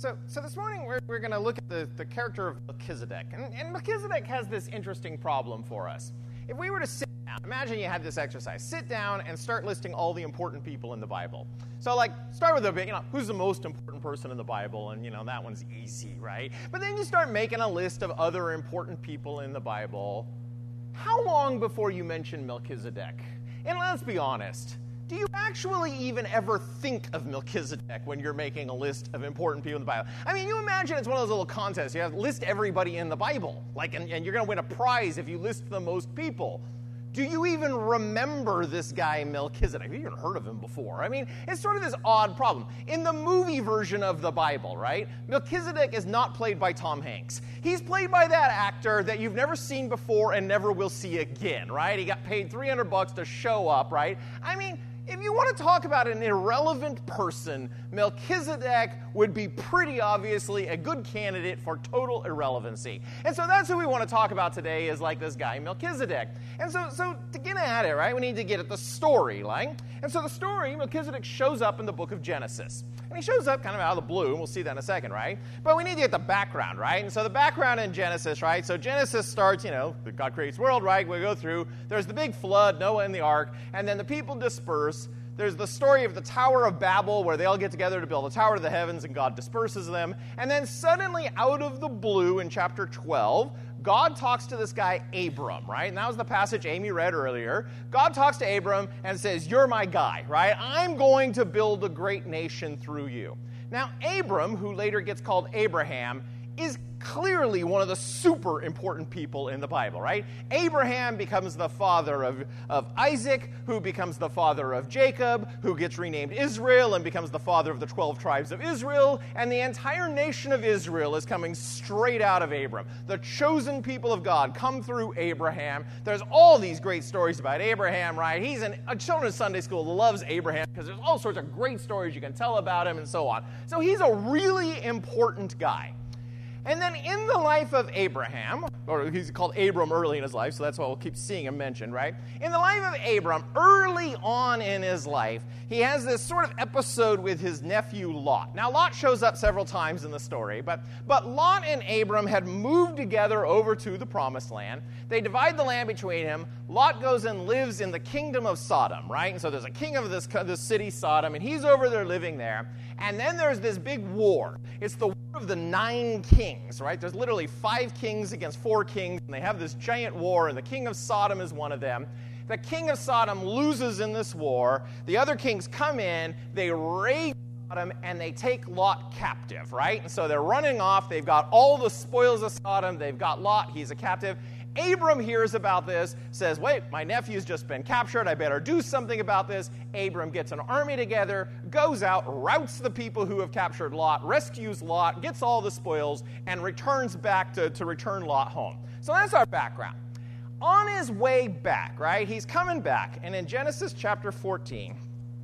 So this morning we're going to look at the character of Melchizedek. And Melchizedek has this interesting problem for us. If we were to sit down, imagine you had this exercise. Sit down and start listing all the important people in the Bible. So start with who's the most important person in the Bible? And, that one's easy, right? But then you start making a list of other important people in the Bible. How long before you mention Melchizedek? And let's be honest. Do you actually even ever think of Melchizedek when you're making a list of important people in the Bible? I mean, you imagine it's one of those little contests. You have to list everybody in the Bible, and you're going to win a prize if you list the most people. Do you even remember this guy Melchizedek? Have you even heard of him before? I mean, it's sort of this odd problem. In the movie version of the Bible, right, Melchizedek is not played by Tom Hanks. He's played by that actor that you've never seen before and never will see again, right? He got paid $300 to show up, right? I mean, if you want to talk about an irrelevant person, Melchizedek would be pretty obviously a good candidate for total irrelevancy. And so that's who we want to talk about today is this guy Melchizedek. And so to get at it, right, we need to get at the storyline. And so the story, Melchizedek shows up in the book of Genesis. And he shows up kind of out of the blue, and we'll see that in a second, right? But we need to get the background, right? And so the background in Genesis, right? So Genesis starts, God creates the world, right? We go through, there's the big flood, Noah and the ark, and then the people disperse. There's the story of the Tower of Babel where they all get together to build a tower to the heavens and God disperses them. And then suddenly out of the blue in chapter 12, God talks to this guy Abram, right? And that was the passage Amy read earlier. God talks to Abram and says, you're my guy, right? I'm going to build a great nation through you. Now, Abram, who later gets called Abraham, is clearly one of the super important people in the Bible, right? Abraham becomes the father of Isaac, who becomes the father of Jacob, who gets renamed Israel and becomes the father of the 12 tribes of Israel, and the entire nation of Israel is coming straight out of Abram. The chosen people of God come through Abraham. There's all these great stories about Abraham, right? He's in a children's Sunday school that loves Abraham because there's all sorts of great stories you can tell about him and so on. So he's a really important guy. And then in the life of Abraham, or he's called Abram early in his life, so that's why we'll keep seeing him mentioned, right? In the life of Abram, early on in his life, he has this sort of episode with his nephew Lot. Now, Lot shows up several times in the story, but Lot and Abram had moved together over to the Promised Land. They divide the land between them. Lot goes and lives in the kingdom of Sodom, right? And so there's a king of this city, Sodom, and he's over there living there. And then there's this big war. It's the War of the 9 Kings, right? There's literally 5 kings against 4 kings, and they have this giant war, and the king of Sodom is one of them. The king of Sodom loses in this war. The other kings come in, they raid Sodom, and they take Lot captive, right? And so they're running off. They've got all the spoils of Sodom. They've got Lot. He's a captive. Abram hears about this, says, wait, my nephew's just been captured. I better do something about this. Abram gets an army together, goes out, routs the people who have captured Lot, rescues Lot, gets all the spoils, and returns back to return Lot home. So that's our background. On his way back, right, he's coming back. And in Genesis chapter 14,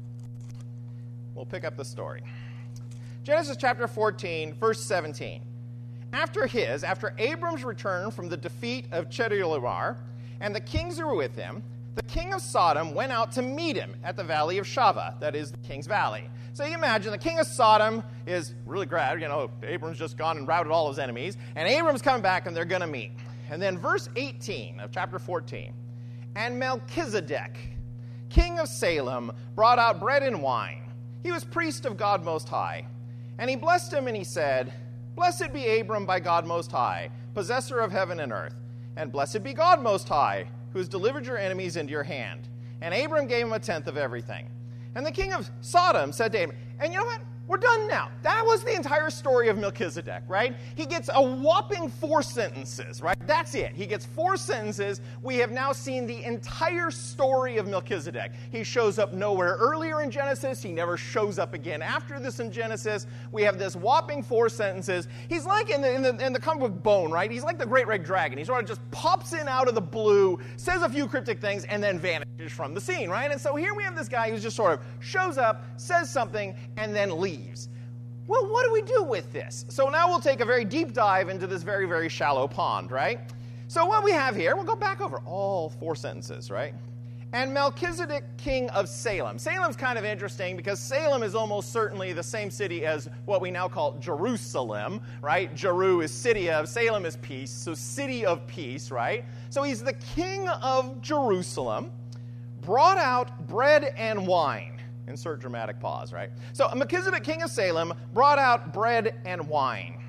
we'll pick up the story. Genesis chapter 14, verse 17. After Abram's return from the defeat of Chedorlaomer and the kings who were with him, the king of Sodom went out to meet him at the valley of Shaveh, that is the king's valley. So you imagine the king of Sodom is really glad, Abram's just gone and routed all his enemies, and Abram's coming back and they're going to meet. And then verse 18 of chapter 14, and Melchizedek, king of Salem, brought out bread and wine. He was priest of God Most High. And he blessed him and he said, blessed be Abram by God Most High, possessor of heaven and earth. And blessed be God Most High, who has delivered your enemies into your hand. And Abram gave him 1/10 of everything. And the king of Sodom said to Abram, and you know what? We're done now. That was the entire story of Melchizedek, right? He gets a whopping 4 sentences, right? That's it. He gets 4 sentences. We have now seen the entire story of Melchizedek. He shows up nowhere earlier in Genesis. He never shows up again after this in Genesis. We have this whopping 4 sentences. He's like in the comic book Bone, right? He's like the Great Red Dragon. He sort of just pops in out of the blue, says a few cryptic things, and then vanishes from the scene, right? And so here we have this guy who just sort of shows up, says something, and then leaves. Well, what do we do with this? So now we'll take a very deep dive into this very, very shallow pond, right? So what we have here, we'll go back over all 4 sentences, right? and Melchizedek, king of Salem. Salem's kind of interesting because Salem is almost certainly the same city as what we now call Jerusalem, right? Jeru is city of, Salem is peace, so city of peace, right? So he's the king of Jerusalem, brought out bread and wine. Insert dramatic pause, right? So Melchizedek, king of Salem, brought out bread and wine.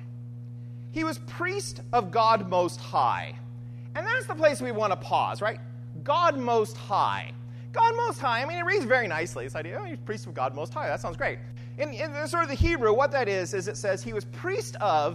He was priest of God Most High. And that's the place we want to pause, right? God Most High. God Most High, I mean, it reads very nicely. This idea, he's priest of God Most High. That sounds great. In sort of the Hebrew, what that is it says he was priest of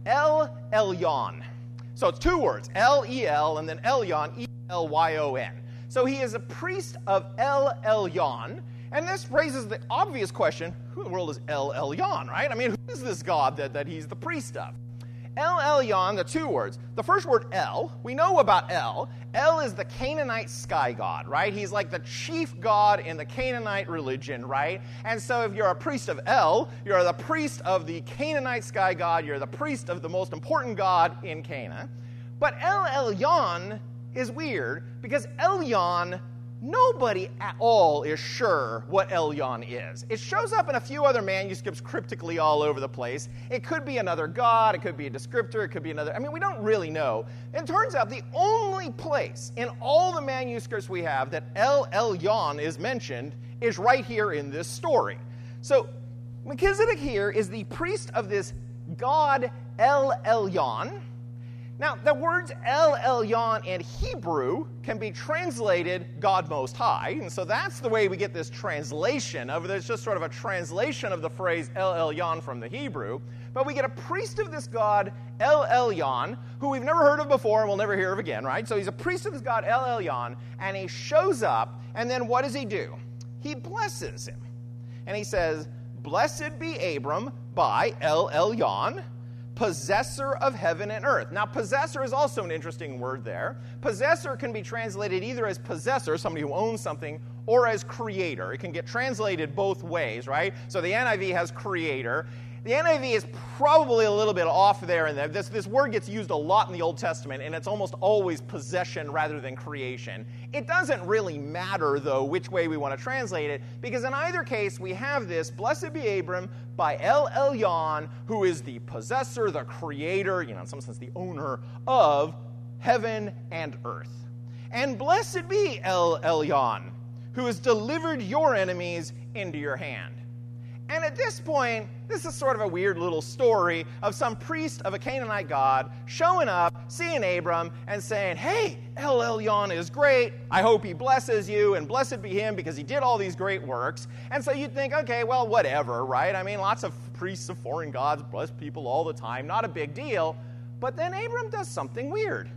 El Elyon. So it's two words, El-E-L, and then Elyon, E-L-Y-O-N. So he is a priest of El Elyon. And this raises the obvious question, who in the world is El Elyon, right? I mean, who is this God that he's the priest of? El Elyon, the two words. The first word, El, we know about El. El is the Canaanite sky god, right? He's like the chief god in the Canaanite religion, right? And so if you're a priest of El, you're the priest of the Canaanite sky god. You're the priest of the most important god in Canaan. But El Elyon is weird because Elyon, nobody at all is sure what Elyon is. It shows up in a few other manuscripts cryptically all over the place. It could be another god, it could be a descriptor, it could be another, we don't really know. It turns out the only place in all the manuscripts we have that El Elyon is mentioned is right here in this story. So Melchizedek here is the priest of this god El Elyon. Now, the words El Elyon in Hebrew can be translated God Most High, and so that's the way we get this translation of it. It's just sort of a translation of the phrase El Elyon from the Hebrew. But we get a priest of this god El Elyon, who we've never heard of before and we'll never hear of again, right? So he's a priest of this god El Elyon, and he shows up, and then what does he do? He blesses him. And he says, "Blessed be Abram by El Elyon, possessor of heaven and earth." Now, possessor is also an interesting word there. Possessor can be translated either as possessor, somebody who owns something, or as creator. It can get translated both ways, right? So the NIV has creator. The NIV is probably a little bit off there, and this word gets used a lot in the Old Testament, and it's almost always possession rather than creation. It doesn't really matter, though, which way we want to translate it, because in either case, we have this, "Blessed be Abram by El Elyon," who is the possessor, the creator, in some sense the owner of heaven and earth. "And blessed be El Elyon, who has delivered your enemies into your hand." And at this point, this is sort of a weird little story of some priest of a Canaanite god showing up, seeing Abram, and saying, "Hey, El Elyon is great. I hope he blesses you, and blessed be him because he did all these great works." And so you'd think, okay, well, whatever, right? Lots of priests of foreign gods bless people all the time. Not a big deal. But then Abram does something weird.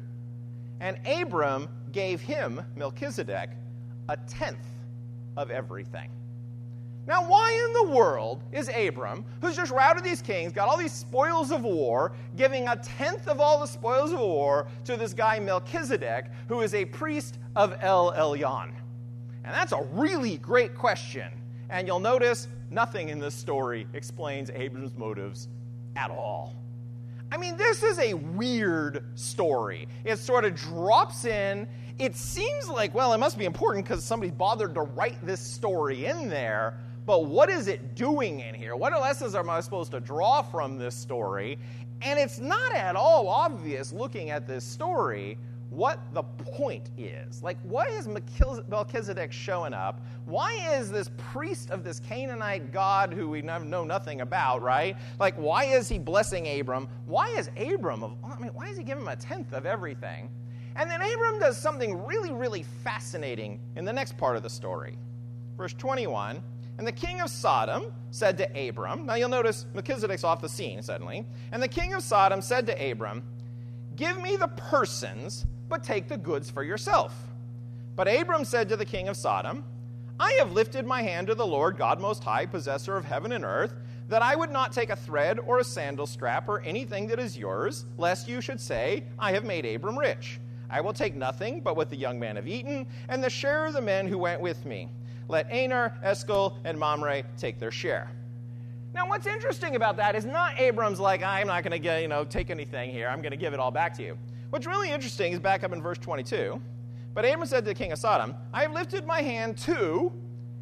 And Abram gave him, Melchizedek, a tenth of everything. Now, why in the world is Abram, who's just routed these kings, got all these spoils of war, giving a tenth of all the spoils of war to this guy Melchizedek, who is a priest of El Elyon? And that's a really great question. And you'll notice nothing in this story explains Abram's motives at all. This is a weird story. It sort of drops in. It seems like, well, it must be important because somebody bothered to write this story in there. But what is it doing in here? What lessons am I supposed to draw from this story? And it's not at all obvious looking at this story what the point is. Why is Melchizedek showing up? Why is this priest of this Canaanite god who we know nothing about, right? Why is he blessing Abram? Why is why is he giving him a tenth of everything? And then Abram does something really, really fascinating in the next part of the story. Verse 21, "And the king of Sodom said to Abram," now you'll notice Melchizedek's off the scene suddenly, "And the king of Sodom said to Abram, 'Give me the persons, but take the goods for yourself.' But Abram said to the king of Sodom, 'I have lifted my hand to the Lord God Most High, possessor of heaven and earth, that I would not take a thread or a sandal strap or anything that is yours, lest you should say, I have made Abram rich. I will take nothing but what the young men have eaten, and the share of the men who went with me. Let Aner, Eshcol, and Mamre take their share.'" Now, what's interesting about that is not Abram's I'm not going to take anything here. I'm going to give it all back to you. What's really interesting is back up in verse 22. But Abram said to the king of Sodom, I have lifted my hand to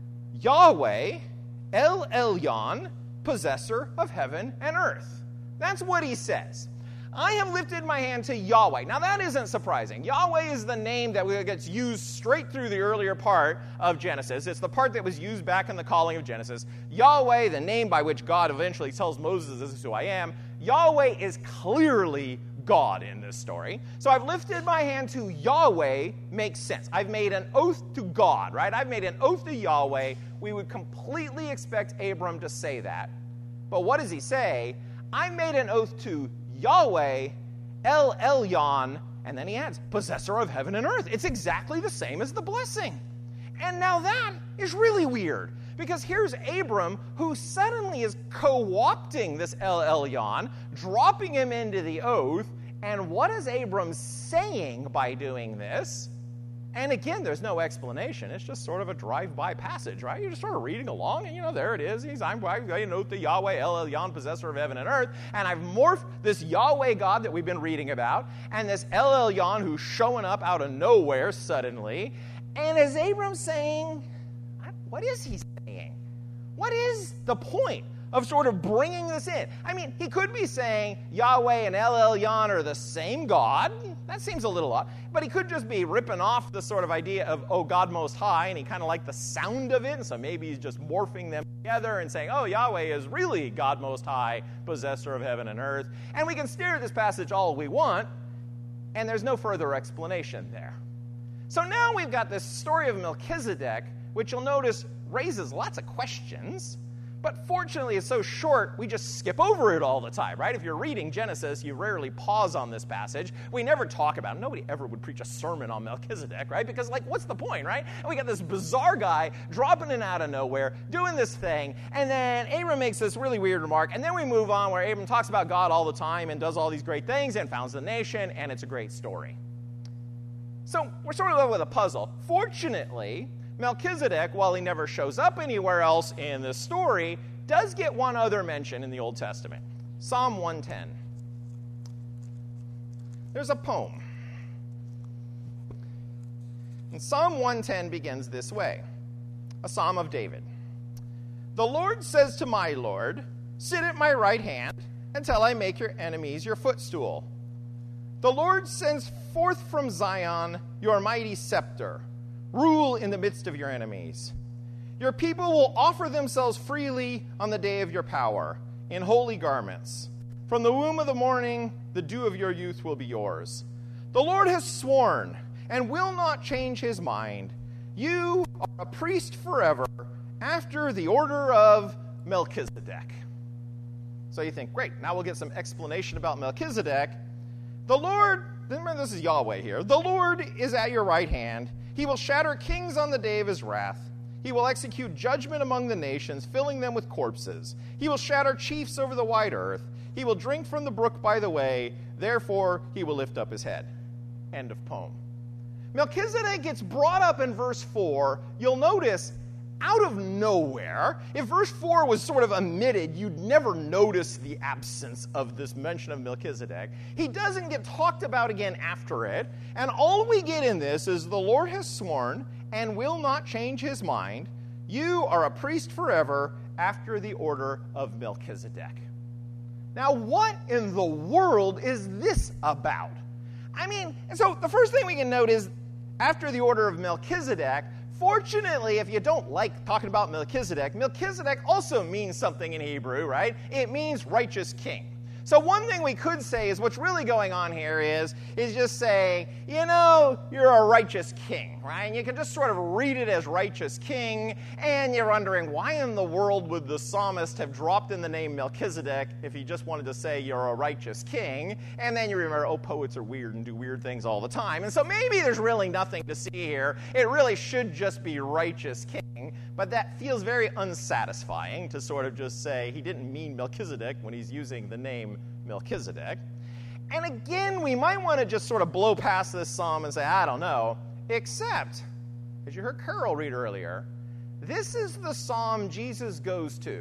Yahweh, El Elyon, possessor of heaven and earth. That's what he says. I have lifted my hand to Yahweh. Now that isn't surprising. Yahweh is the name that gets used straight through the earlier part of Genesis. It's the part that was used back in the calling of Genesis. Yahweh, the name by which God eventually tells Moses, this is who I am. Yahweh is clearly God in this story. So I've lifted my hand to Yahweh makes sense. I've made an oath to God, right? I've made an oath to Yahweh. We would completely expect Abram to say that. But what does he say? I made an oath to Yahweh, El Elyon, and then he adds, possessor of heaven and earth. It's exactly the same as the blessing. And now that is really weird, because here's Abram who suddenly is co-opting this El Elyon, dropping him into the oath, and what is Abram saying by doing this? And again, there's no explanation. It's just sort of a drive-by passage, right? You're just sort of reading along, and there it is. I'm going to note the Yahweh, El Elyon, possessor of heaven and earth, and I've morphed this Yahweh God that we've been reading about, and this El Elyon who's showing up out of nowhere suddenly. And is Abram saying, what is he saying? What is the point of sort of bringing this in? I mean, he could be saying Yahweh and El Elyon are the same God. That seems a little odd. But he could just be ripping off the sort of idea of, oh, God Most High, and he kind of liked the sound of it, and so maybe he's just morphing them together and saying, oh, Yahweh is really God Most High, possessor of heaven and earth. And we can stare at this passage all we want, and there's no further explanation there. So now we've got this story of Melchizedek, which you'll notice raises lots of questions, but fortunately it's so short, we just skip over it all the time, right? If you're reading Genesis, you rarely pause on this passage. We never talk about it. Nobody ever would preach a sermon on Melchizedek, right? Because, what's the point, right? And we got this bizarre guy dropping in out of nowhere, doing this thing, and then Abram makes this really weird remark, and then we move on where Abram talks about God all the time and does all these great things and founds the nation, and it's a great story. So we're sort of left with a puzzle. Fortunately, Melchizedek, while he never shows up anywhere else in this story, does get one other mention in the Old Testament. Psalm 110. There's a poem. And Psalm 110 begins this way, a psalm of David. The Lord says to my Lord, sit at my right hand until I make your enemies your footstool. The Lord sends forth from Zion your mighty scepter. Rule in the midst of your enemies. Your people will offer themselves freely on the day of your power, in holy garments. From the womb of the morning, the dew of your youth will be yours. The Lord has sworn and will not change his mind. You are a priest forever, after the order of Melchizedek. So you think, great, now we'll get some explanation about Melchizedek. The Lord, remember this is Yahweh here, the Lord is at your right hand. He will shatter kings on the day of his wrath. He will execute judgment among the nations, filling them with corpses. He will shatter chiefs over the wide earth. He will drink from the brook by the way. Therefore, he will lift up his head. End of poem. Melchizedek gets brought up in verse 4. You'll notice, out of nowhere, if verse 4 was sort of omitted, you'd never notice the absence of this mention of Melchizedek. He doesn't get talked about again after it, and all we get in this is the Lord has sworn and will not change his mind. You are a priest forever after the order of Melchizedek. Now, what in the world is this about? I mean, so the first thing we can note is after the order of Melchizedek. Fortunately, if you don't like talking about Melchizedek, Melchizedek also means something in Hebrew, right? It means righteous king. So one thing we could say is what's really going on here is just saying, you're a righteous king, right? And you can just sort of read it as righteous king, and you're wondering, why in the world would the psalmist have dropped in the name Melchizedek if he just wanted to say you're a righteous king? And then you remember, poets are weird and do weird things all the time. And so maybe there's really nothing to see here. It really should just be righteous king. But that feels very unsatisfying to sort of just say he didn't mean Melchizedek when he's using the name Melchizedek. And again, we might want to just sort of blow past this psalm and say, I don't know, except, as you heard Carol read earlier, this is the psalm Jesus goes to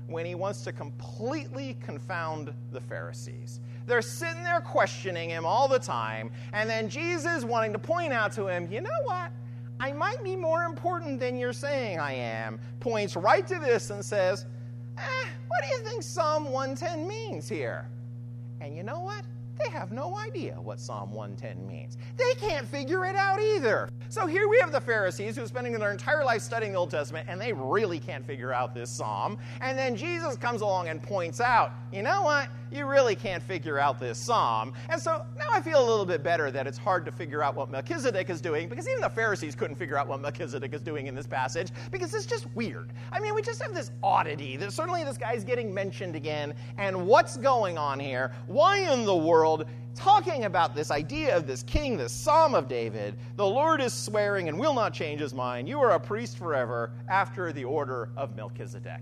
when he wants to completely confound the Pharisees. They're sitting there questioning him all the time, and then Jesus, wanting to point out to him, you know what? I might be more important than you're saying I am, points right to this and says, what do you think Psalm 110 means here? And you know what? They have no idea what Psalm 110 means. They can't figure it out either. So here we have the Pharisees who are spending their entire life studying the Old Testament, and they really can't figure out this psalm. And then Jesus comes along and points out, you know what? You really can't figure out this psalm. And so now I feel a little bit better that it's hard to figure out what Melchizedek is doing, because even the Pharisees couldn't figure out what Melchizedek is doing in this passage, because it's just weird. I mean, we just have this oddity that certainly this guy's getting mentioned again, and what's going on here? Why in the world, talking about this idea of this king, this Psalm of David, the Lord is swearing and will not change his mind, you are a priest forever after the order of Melchizedek.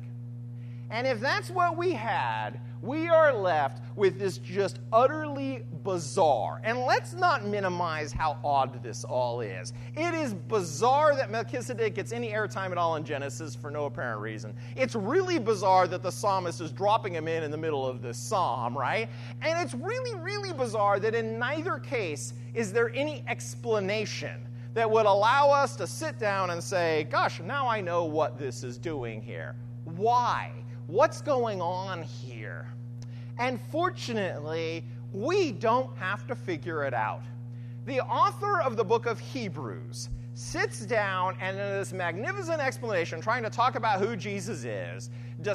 And if that's what we had, we are left with this just utterly bizarre. And let's not minimize how odd this all is. It is bizarre that Melchizedek gets any airtime at all in Genesis for no apparent reason. It's really bizarre that the psalmist is dropping him in the middle of this psalm, right? And it's really, really bizarre that in neither case is there any explanation that would allow us to sit down and say, gosh, now I know what this is doing here. Why? What's going on here? And fortunately, we don't have to figure it out. The author of the book of Hebrews sits down and in this magnificent explanation, trying to talk about who Jesus is,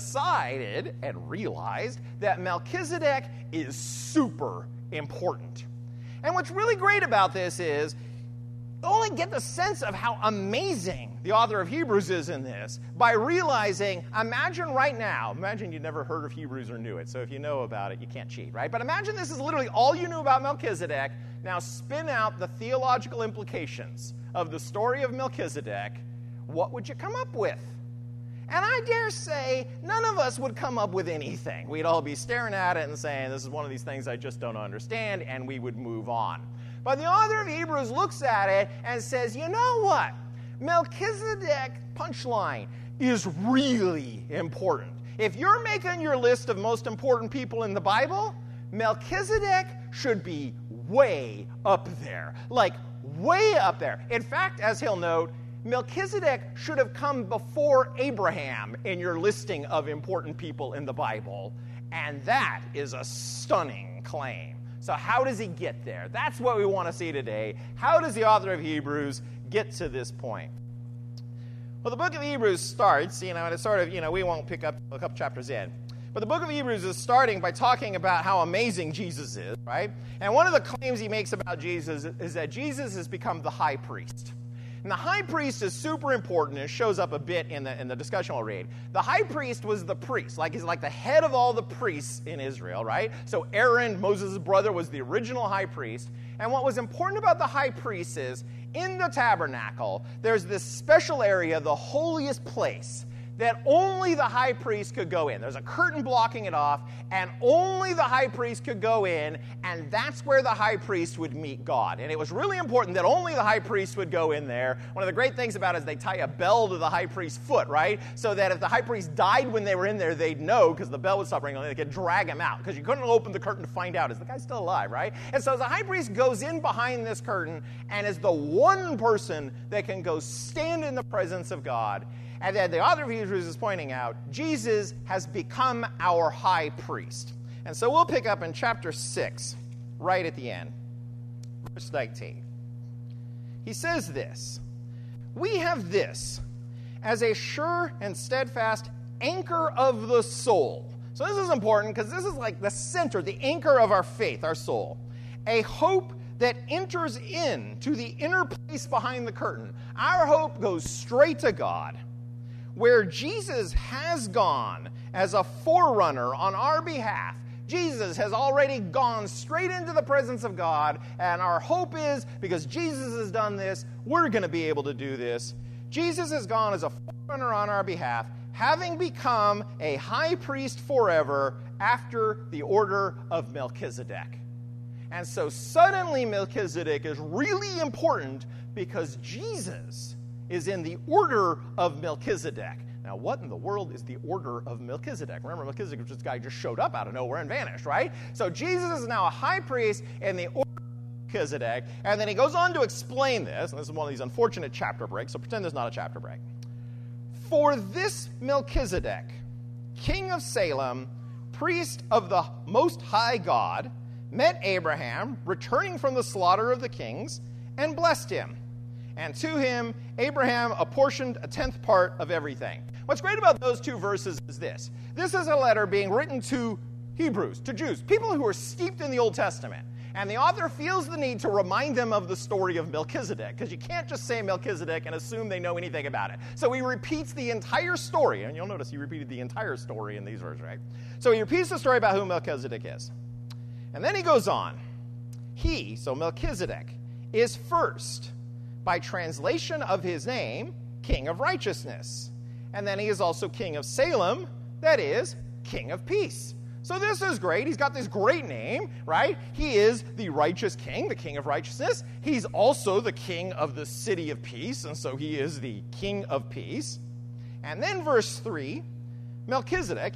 decided and realized that Melchizedek is super important. And what's really great about this is, only get the sense of how amazing the author of Hebrews is in this by realizing, imagine right now, imagine you never heard of Hebrews or knew it, so if you know about it, you can't cheat, right? But imagine this is literally all you knew about Melchizedek. Now spin out the theological implications of the story of Melchizedek. What would you come up with? And I dare say none of us would come up with anything. We'd all be staring at it and saying, this is one of these things I just don't understand, and we would move on. But the author of Hebrews looks at it and says, you know what? Melchizedek, punchline, is really important. If you're making your list of most important people in the Bible, Melchizedek should be way up there. Like, way up there. In fact, as he'll note, Melchizedek should have come before Abraham in your listing of important people in the Bible. And that is a stunning claim. So how does he get there? That's what we want to see today. How does the author of Hebrews get to this point? Well, the book of Hebrews starts, and it's sort of, we won't pick up a couple chapters in. But the book of Hebrews is starting by talking about how amazing Jesus is, right? And one of the claims he makes about Jesus is that Jesus has become the high priest. And the high priest is super important, and it shows up a bit in the discussion we'll read. The high priest was the priest, he's like the head of all the priests in Israel, right? So Aaron, Moses' brother, was the original high priest. And what was important about the high priest is, in the tabernacle, there's this special area, the holiest place, that only the high priest could go in. There's a curtain blocking it off, and only the high priest could go in, and that's where the high priest would meet God. And it was really important that only the high priest would go in there. One of the great things about it is they tie a bell to the high priest's foot, right? So that if the high priest died when they were in there, they'd know, because the bell would stop ringing, they could drag him out, because you couldn't open the curtain to find out, is the guy still alive, right? And so the high priest goes in behind this curtain and is the one person that can go stand in the presence of God. And then the author of Hebrews is pointing out, Jesus has become our high priest. And so we'll pick up in chapter 6, right at the end, verse 19. He says this, we have this as a sure and steadfast anchor of the soul. So this is important because this is like the center, the anchor of our faith, our soul. A hope that enters into the inner place behind the curtain. Our hope goes straight to God, where Jesus has gone as a forerunner on our behalf. Jesus has already gone straight into the presence of God, and our hope is, because Jesus has done this, we're going to be able to do this. Jesus has gone as a forerunner on our behalf, having become a high priest forever after the order of Melchizedek. And so suddenly Melchizedek is really important because Jesus is in the order of Melchizedek. Now, what in the world is the order of Melchizedek? Remember, Melchizedek was this guy who just showed up out of nowhere and vanished, right? So Jesus is now a high priest in the order of Melchizedek, and then he goes on to explain this, and this is one of these unfortunate chapter breaks, so pretend there's not a chapter break. For this Melchizedek, king of Salem, priest of the Most High God, met Abraham, returning from the slaughter of the kings, and blessed him. And to him, Abraham apportioned a 10th part of everything. What's great about those two verses is this. This is a letter being written to Hebrews, to Jews, people who are steeped in the Old Testament. And the author feels the need to remind them of the story of Melchizedek, because you can't just say Melchizedek and assume they know anything about it. So he repeats the entire story, and you'll notice he repeated the entire story in these verses, right? So he repeats the story about who Melchizedek is. And then he goes on. He, so Melchizedek, is first, by translation of his name, King of Righteousness. And then he is also King of Salem, that is, King of Peace. So this is great. He's got this great name, right? He is the righteous king, the King of Righteousness. He's also the King of the city of peace, and so he is the King of Peace. And then verse 3, Melchizedek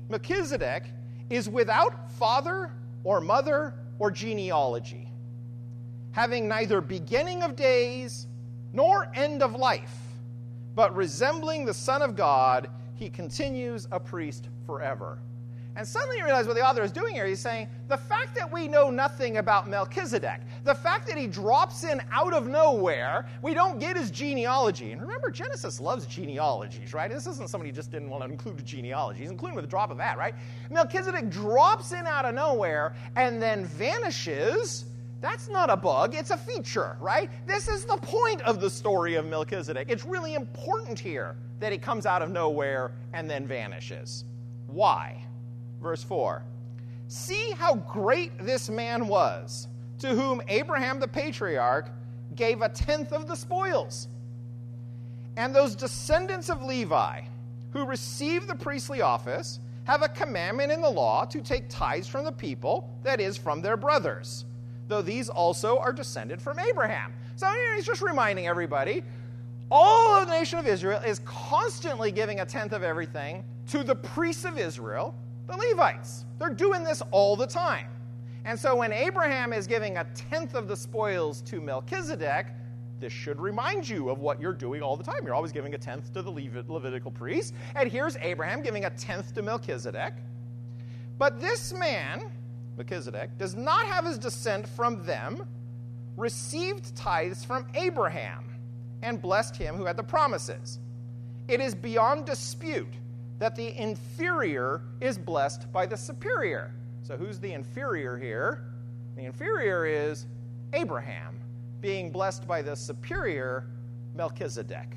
is without father or mother or genealogy, having neither beginning of days nor end of life, but resembling the Son of God, he continues a priest forever. And suddenly you realize what the author is doing here. He's saying, the fact that we know nothing about Melchizedek, the fact that he drops in out of nowhere, we don't get his genealogy. And remember, Genesis loves genealogies, right? This isn't somebody who just didn't want to include a genealogy. He's including with a drop of that, right? Melchizedek drops in out of nowhere and then vanishes. That's not a bug, it's a feature, right? This is the point of the story of Melchizedek. It's really important here that he comes out of nowhere and then vanishes. Why? Verse 4, see how great this man was, to whom Abraham the patriarch gave a 10th of the spoils. And those descendants of Levi, who receive the priestly office, have a commandment in the law to take tithes from the people, that is, from their brothers, though these also are descended from Abraham. So he's just reminding everybody, all of the nation of Israel is constantly giving a 10th of everything to the priests of Israel, the Levites. They're doing this all the time. And so when Abraham is giving a 10th of the spoils to Melchizedek, this should remind you of what you're doing all the time. You're always giving a 10th to the Levitical priests. And here's Abraham giving a 10th to Melchizedek. But this man, Melchizedek, does not have his descent from them, received tithes from Abraham, and blessed him who had the promises. It is beyond dispute that the inferior is blessed by the superior. So who's the inferior here? The inferior is Abraham, being blessed by the superior Melchizedek.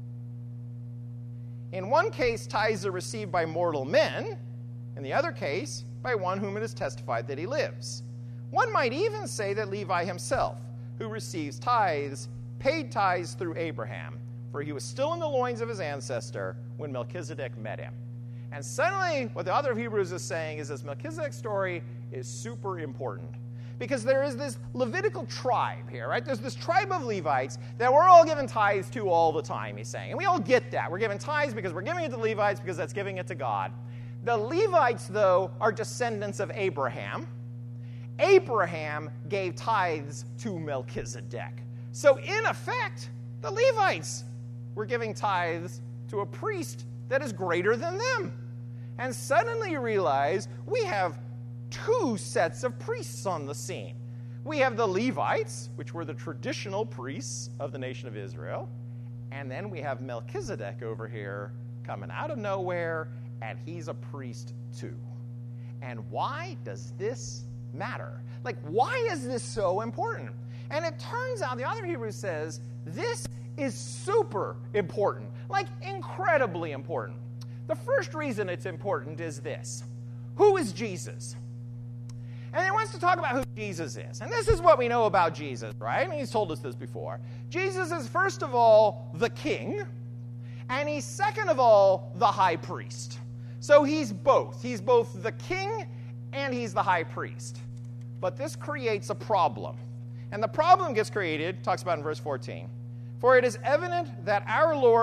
In one case, tithes are received by mortal men. In the other case, by one whom it is testified that he lives. One might even say that Levi himself, who receives tithes, paid tithes through Abraham, for he was still in the loins of his ancestor when Melchizedek met him. And suddenly, what the author of Hebrews is saying is this Melchizedek story is super important. Because there is this Levitical tribe here, right? There's this tribe of Levites that we're all giving tithes to all the time, he's saying. And we all get that. We're giving tithes because we're giving it to the Levites because that's giving it to God. The Levites, though, are descendants of Abraham. Abraham gave tithes to Melchizedek. So, in effect, the Levites were giving tithes to a priest that is greater than them. And suddenly you realize we have two sets of priests on the scene. We have the Levites, which were the traditional priests of the nation of Israel, and then we have Melchizedek over here coming out of nowhere, and he's a priest too. And why does this matter? Like, why is this so important? And it turns out, the author of Hebrews says, this is super important, like incredibly important. The first reason it's important is this. Who is Jesus? And he wants to talk about who Jesus is. And this is what we know about Jesus, right? I mean, he's told us this before. Jesus is, first of all, the king, and he's, second of all, the high priest. So he's both. He's both the king and he's the high priest. But this creates a problem. And the problem gets created, talks about in verse 14. For it is evident that our Lord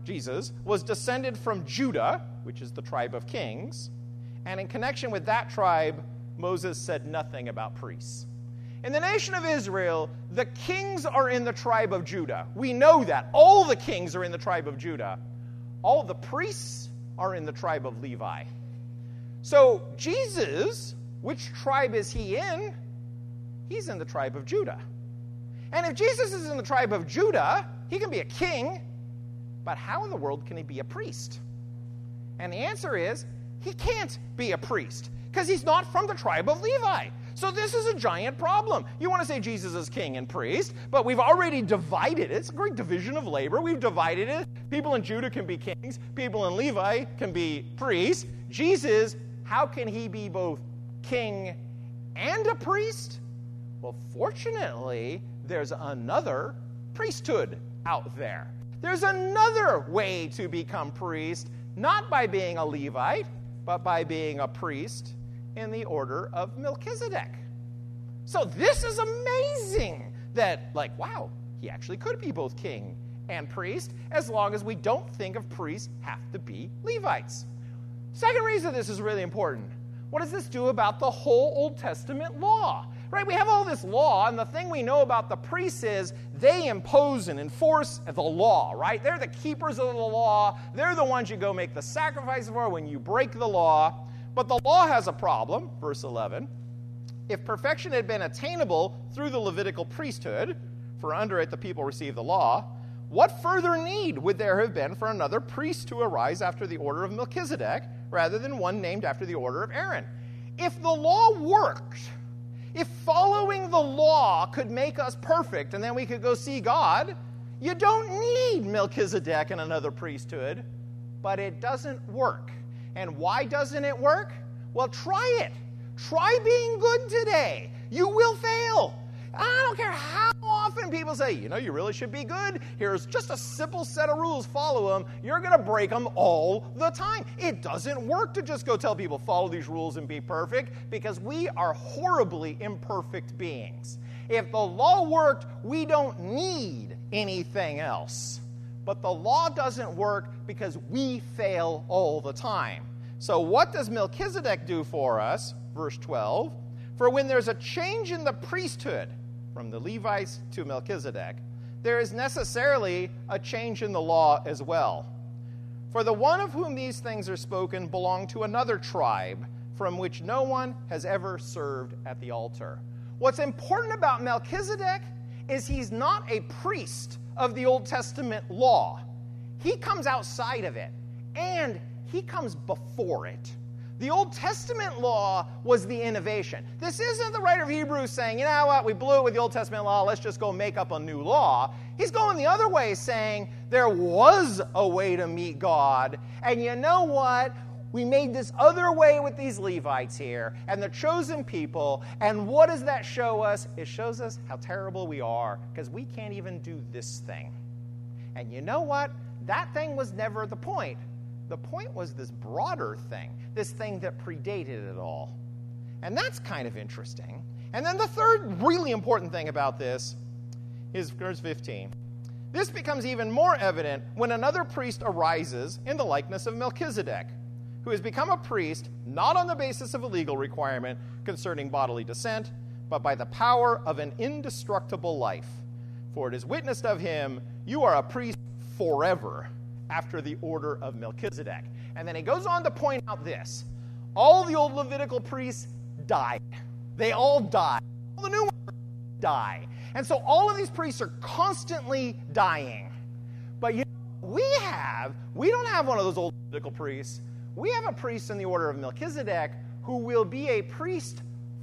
Jesus, was descended from Judah, which is the tribe of kings, and in connection with that tribe, Moses said nothing about priests. In the nation of Israel, the kings are in the tribe of Judah. We know that. All the kings are in the tribe of Judah. All the priests are in the tribe of Levi. So Jesus, which tribe is he in? He's in the tribe of Judah. And if Jesus is in the tribe of Judah, he can be a king, but how in the world can he be a priest? And the answer is, he can't be a priest, because he's not from the tribe of Levi. So this is a giant problem. You want to say Jesus is king and priest, but we've already divided it. It's a great division of labor. We've divided it. People in Judah can be kings. People in Levi can be priests. Jesus, how can he be both king and a priest? Well, fortunately, there's another priesthood out there. There's another way to become priest, not by being a Levite, but by being a priest in the order of Melchizedek. So this is amazing that, wow, he actually could be both king and priest, as long as we don't think of priests have to be Levites. Second reason this is really important. What does this do about the whole Old Testament law? Right, we have all this law, and the thing we know about the priests is they impose and enforce the law, right? They're the keepers of the law. They're the ones you go make the sacrifice for when you break the law. But the law has a problem, verse 11. If perfection had been attainable through the Levitical priesthood, for under it the people received the law, what further need would there have been for another priest to arise after the order of Melchizedek, rather than one named after the order of Aaron? If the law worked, if following the law could make us perfect and then we could go see God, you don't need Melchizedek and another priesthood. But it doesn't work. And why doesn't it work? Well, try it. Try being good today. You will fail. I don't care how often people say, you really should be good. Here's just a simple set of rules. Follow them. You're going to break them all the time. It doesn't work to just go tell people, follow these rules and be perfect, because we are horribly imperfect beings. If the law worked, we don't need anything else. But the law doesn't work because we fail all the time. So what does Melchizedek do for us? Verse 12. For when there's a change in the priesthood, from the Levites to Melchizedek, there is necessarily a change in the law as well. For the one of whom these things are spoken belonged to another tribe, from which no one has ever served at the altar. What's important about Melchizedek is he's not a priest of the Old Testament law. He comes outside of it, and he comes before it. The Old Testament law was the innovation. This isn't the writer of Hebrews saying, you know what, we blew it with the Old Testament law, let's just go make up a new law. He's going the other way, saying there was a way to meet God, and you know what? We made this other way with these Levites here, and the chosen people, and what does that show us? It shows us how terrible we are, because we can't even do this thing. And you know what? That thing was never the point. The point was this broader thing, this thing that predated it all. And that's kind of interesting. And then the third really important thing about this is verse 15. This becomes even more evident when another priest arises in the likeness of Melchizedek, who has become a priest not on the basis of a legal requirement concerning bodily descent, but by the power of an indestructible life. For it is witnessed of him, you are a priest forever, after the order of Melchizedek. And then he goes on to point out this. All the old Levitical priests died. They all died. All the new ones die. And so all of these priests are constantly dying. But we don't have one of those old Levitical priests. We have a priest in the order of Melchizedek who will be a priest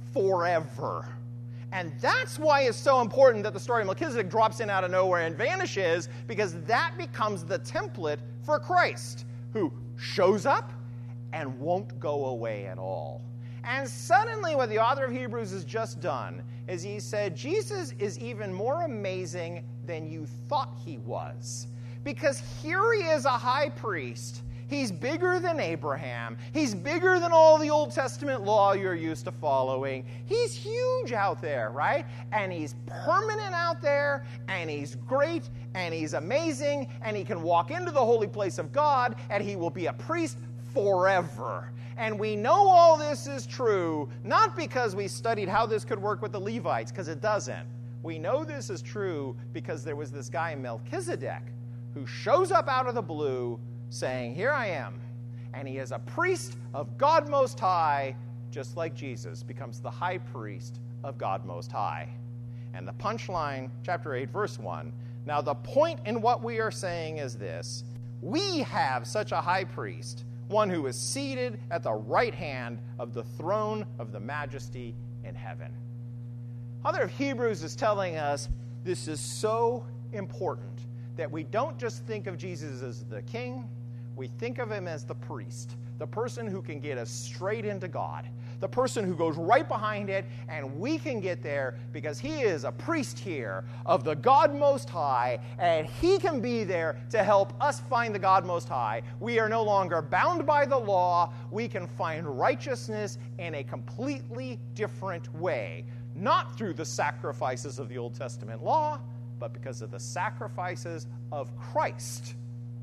forever. And that's why it's so important that the story of Melchizedek drops in out of nowhere and vanishes, because that becomes the template for Christ, who shows up and won't go away at all. And suddenly what the author of Hebrews has just done is he said, Jesus is even more amazing than you thought he was. Because here he is, a high priest. He's bigger than Abraham. He's bigger than all the Old Testament law you're used to following. He's huge out there, right? And he's permanent out there, and he's great, and he's amazing, and he can walk into the holy place of God, and he will be a priest forever. And we know all this is true, not because we studied how this could work with the Levites, because it doesn't. We know this is true because there was this guy, Melchizedek, who shows up out of the blue saying, here I am. And he is a priest of God Most High, just like Jesus becomes the high priest of God Most High. And the punchline, chapter 8, verse 1. Now the point in what we are saying is this: we have such a high priest, one who is seated at the right hand of the throne of the majesty in heaven. Author of Hebrews is telling us this is so important that we don't just think of Jesus as the king, we think of him as the priest, the person who can get us straight into God, the person who goes right behind it, and we can get there because he is a priest here of the God Most High, and he can be there to help us find the God Most High. We are no longer bound by the law. We can find righteousness in a completely different way, not through the sacrifices of the Old Testament law, but because of the sacrifices of Christ.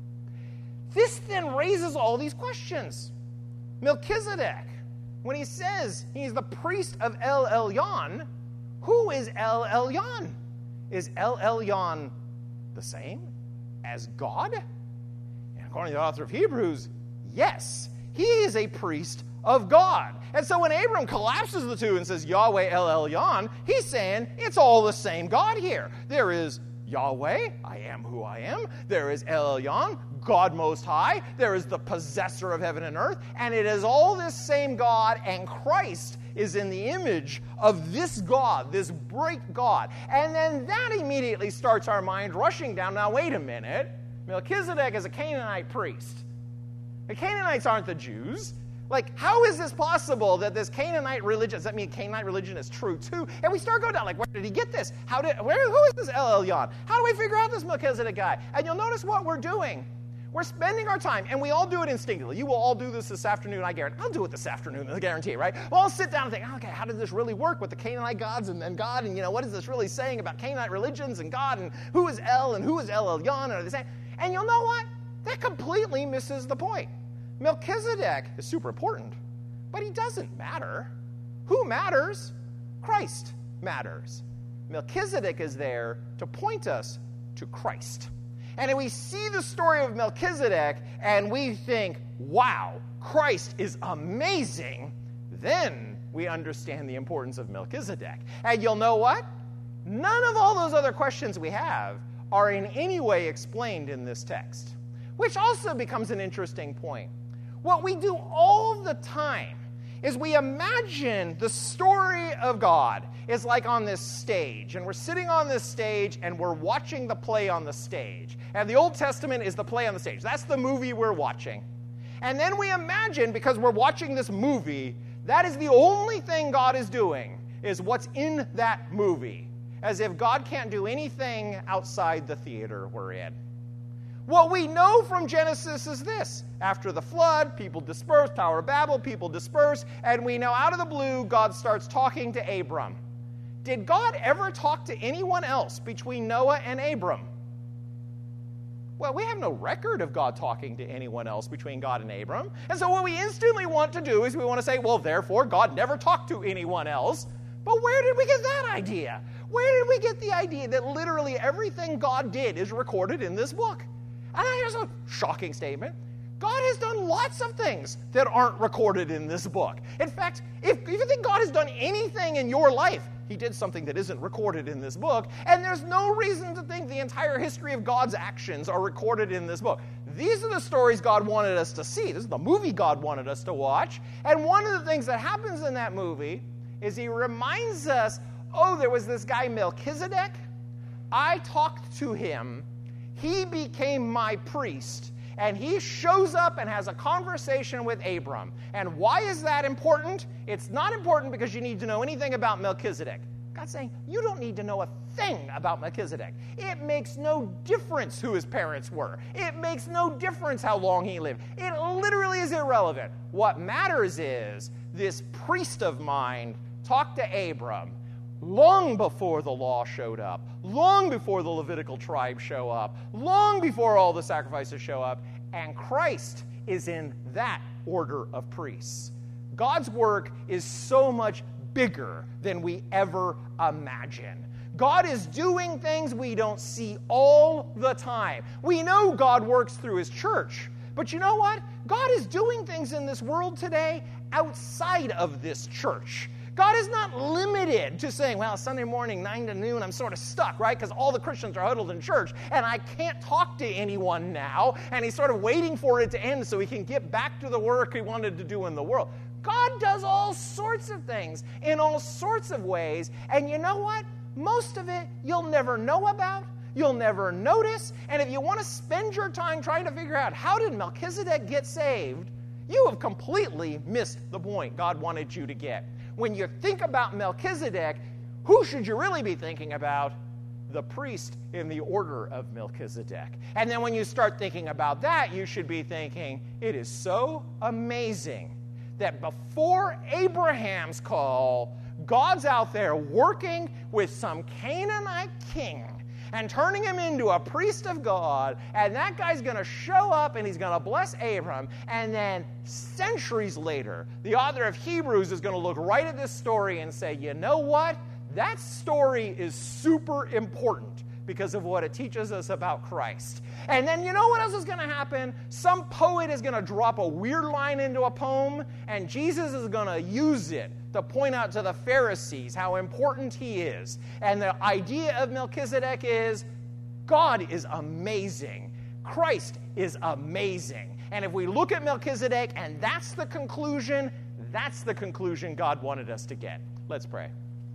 This then raises all these questions. Melchizedek, when he says he's the priest of El Elyon, who is El Elyon? Is El Elyon the same as God? And according to the author of Hebrews, yes, he is a priest of God. And so when Abram collapses the two and says Yahweh El Elyon, he's saying it's all the same God here. There is Yahweh, I am who I am. There is El Elyon, God Most High. There is the possessor of heaven and earth. And it is all this same God, and Christ is in the image of this God, this great God. And then that immediately starts our mind rushing down. Now, wait a minute. Melchizedek is a Canaanite priest. The Canaanites aren't the Jews. Like, how is this possible that this Canaanite religion, does that mean Canaanite religion is true too? And we start going down, like, where did he get this? Who is this El Elyon? How do we figure out this Melchizedek guy? And you'll notice what we're doing. We're spending our time, and we all do it instinctively. You will all do this afternoon, I guarantee. I'll do it this afternoon, I guarantee, right? We'll all sit down and think, okay, how does this really work with the Canaanite gods and God? And, what is this really saying about Canaanite religions and God? And who is El and who is El Elyon? And are they saying? And you'll know what? That completely misses the point. Melchizedek is super important, but he doesn't matter. Who matters? Christ matters. Melchizedek is there to point us to Christ. And if we see the story of Melchizedek and we think, wow, Christ is amazing, then we understand the importance of Melchizedek. And you'll know what? None of all those other questions we have are in any way explained in this text, which also becomes an interesting point. What we do all the time is we imagine the story of God is like on this stage, and we're sitting on this stage, and we're watching the play on the stage. And the Old Testament is the play on the stage. That's the movie we're watching. And then we imagine, because we're watching this movie, that is the only thing God is doing, is what's in that movie, as if God can't do anything outside the theater we're in. What we know from Genesis is this. After the flood, people disperse, Tower of Babel, people disperse, and we know out of the blue, God starts talking to Abram. Did God ever talk to anyone else between Noah and Abram? Well, we have no record of God talking to anyone else between God and Abram. And so what we instantly want to do is we want to say, well, therefore, God never talked to anyone else. But where did we get that idea? Where did we get the idea that literally everything God did is recorded in this book? And here's a shocking statement. God has done lots of things that aren't recorded in this book. In fact, if you think God has done anything in your life, he did something that isn't recorded in this book. And there's no reason to think the entire history of God's actions are recorded in this book. These are the stories God wanted us to see. This is the movie God wanted us to watch. And one of the things that happens in that movie is he reminds us, oh, there was this guy Melchizedek. I talked to him. He became my priest, and he shows up and has a conversation with Abram. And why is that important? It's not important because you need to know anything about Melchizedek. God's saying, you don't need to know a thing about Melchizedek. It makes no difference who his parents were. It makes no difference how long he lived. It literally is irrelevant. What matters is this priest of mine talked to Abram long before the law showed up, long before the Levitical tribe show up, long before all the sacrifices show up, and Christ is in that order of priests. God's work is so much bigger than we ever imagine. God is doing things we don't see all the time. We know God works through his church, but you know what? God is doing things in this world today outside of this church. God is not limited to saying, well, Sunday morning, 9 to noon, I'm sort of stuck, right? Because all the Christians are huddled in church, and I can't talk to anyone now, and he's sort of waiting for it to end so he can get back to the work he wanted to do in the world. God does all sorts of things in all sorts of ways, and you know what? Most of it you'll never know about, you'll never notice, and if you want to spend your time trying to figure out how did Melchizedek get saved, you have completely missed the point God wanted you to get. When you think about Melchizedek, who should you really be thinking about? The priest in the order of Melchizedek. And then when you start thinking about that, you should be thinking, it is so amazing that before Abraham's call, God's out there working with some Canaanite king and turning him into a priest of God, and that guy's going to show up and he's going to bless Abram, and then centuries later, the author of Hebrews is going to look right at this story and say, you know what? That story is super important because of what it teaches us about Christ. And then you know what else is going to happen? Some poet is going to drop a weird line into a poem, and Jesus is going to use it to point out to the Pharisees how important he is. And the idea of Melchizedek is God is amazing. Christ is amazing. And if we look at Melchizedek and that's the conclusion God wanted us to get. Let's pray.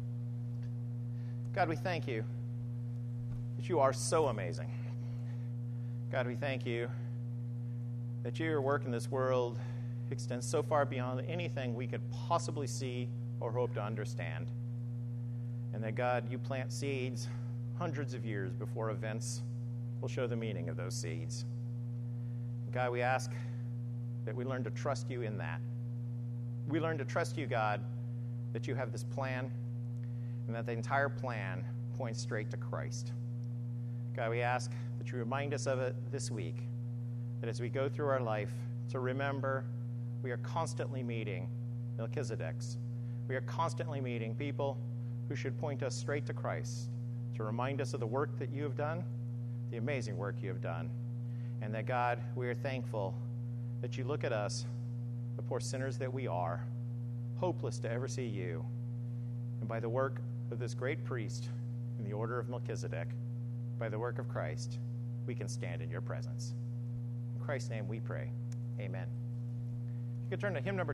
God, we thank you that you are so amazing. God, we thank you that your work in this world extends so far beyond anything we could possibly see or hope to understand. And that, God, you plant seeds hundreds of years before events will show the meaning of those seeds. God, we ask that we learn to trust you in that. We learn to trust you, God, that you have this plan and that the entire plan points straight to Christ. God, we ask that you remind us of it this week, that as we go through our life, to remember we are constantly meeting Melchizedeks. We are constantly meeting people who should point us straight to Christ, to remind us of the work that you have done, the amazing work you have done, and that, God, we are thankful that you look at us, the poor sinners that we are, hopeless to ever see you, and by the work of this great priest in the order of Melchizedek, by the work of Christ, we can stand in your presence. In Christ's name we pray. Amen. You can turn to hymn number